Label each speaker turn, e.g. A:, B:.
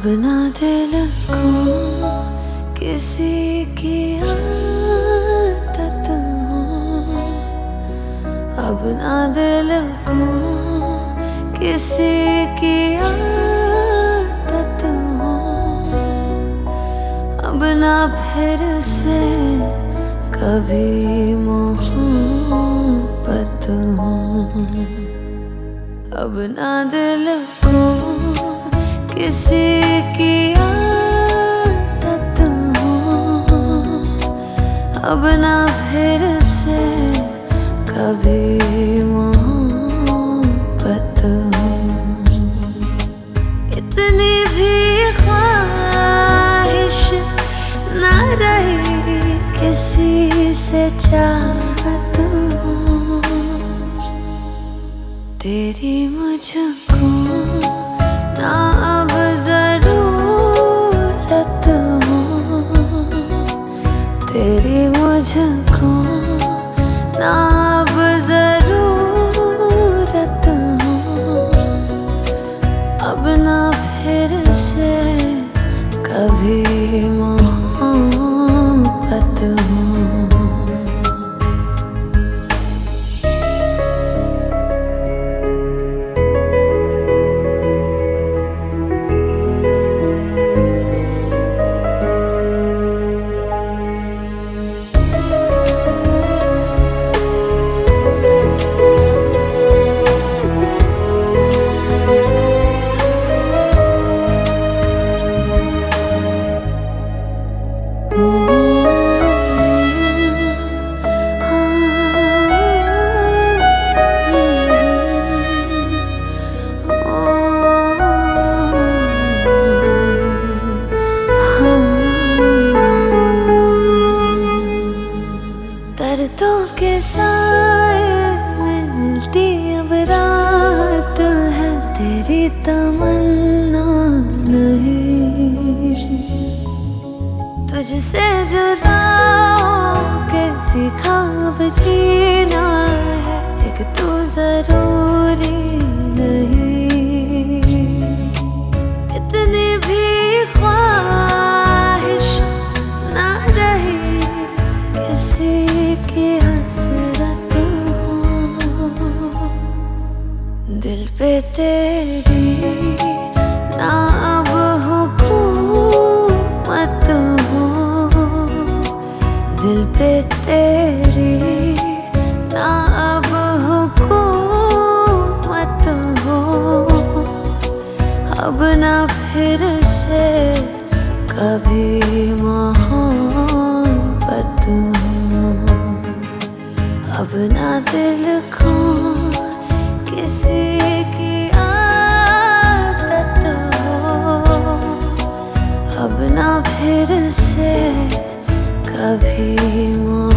A: ना दिल को किसी की आदत हो, अब ना दिल को किसी की आदत हो, अब ना फिर से कभी मोहब्बत हो, अब ना दिल को किसी की आदत हो, अब ना फिर से कभी मोहब्बत हो। इतनी भी ख्वाहिश ना रही किसी से चाहत हो, तेरी मुझको ना अब जरूरत हो, तेरी मुझको ना अब जरूरत हो, अब ना फिर से कभी मोहब्बत हो। दर्दों के साए में मिलती अब रात है, तेरी तमन्ना नहीं, तुझसे जुदा होके सीखा अब जीना है, एक तू जरूरी नहीं। इतनी भी ख्वाहिश ना रही किसी की हसरत हो, दिल पे तेरी ना अब हुकूमत हो, दिल पे तेरी ना अब हुकूमत हो, अब ना फिर से कभी मोहब्बत हो, अब ना दिल को किसी की आदत हो, अब ना फिर से कभी